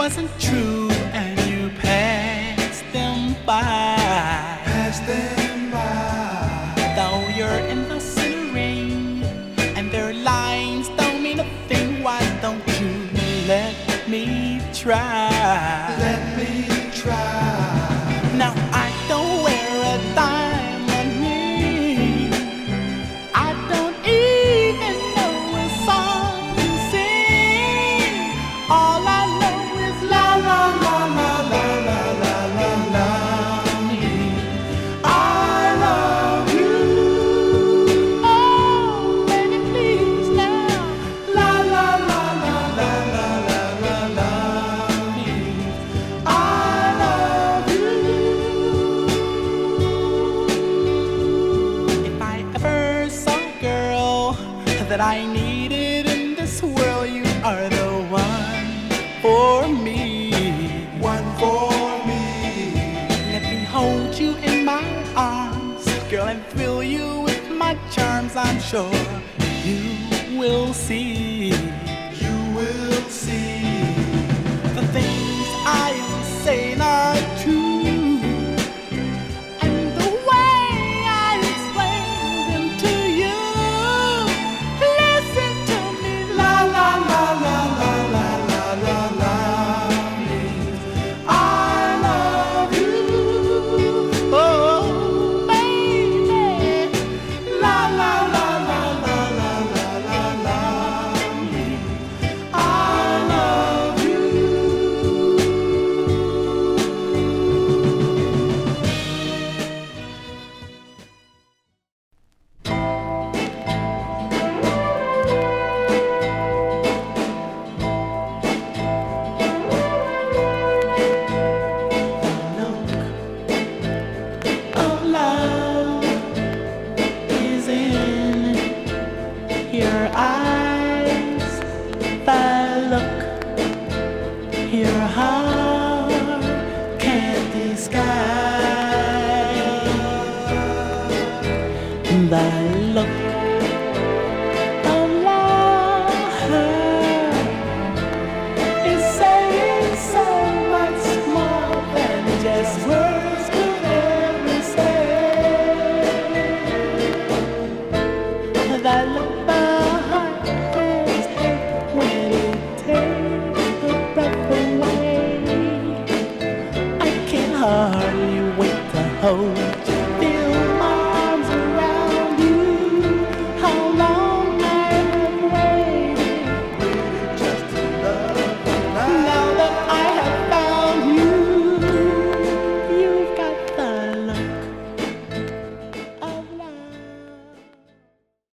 wasn't true and you passed them by. Passed them by. Though you're in the center ring and their lines don't mean a thing, why don't you let me try? Let me try. Now I don't wear a diamond ring. I don't even know a song to sing. All I know is la la la la la la la la la. I love you. Oh, baby, please now. La la la la la la la la la. I love you. If I ever saw a girl that I needed in this world, you are the one for me. One for me. Let me hold you in my arms, girl, and thrill you with my charms. I'm sure you will see. You will see. The things I am saying are true, and the way I explain them to you. Listen to me, la la la la la la la la la. I love you, oh baby, la la la la la la la la la. I love you. Of love is in your eyes. The look your heart can't disguise. The look of love is saying so much more than just words could ever say. That look the heart has when it takes the breath away. I can hardly wait to hold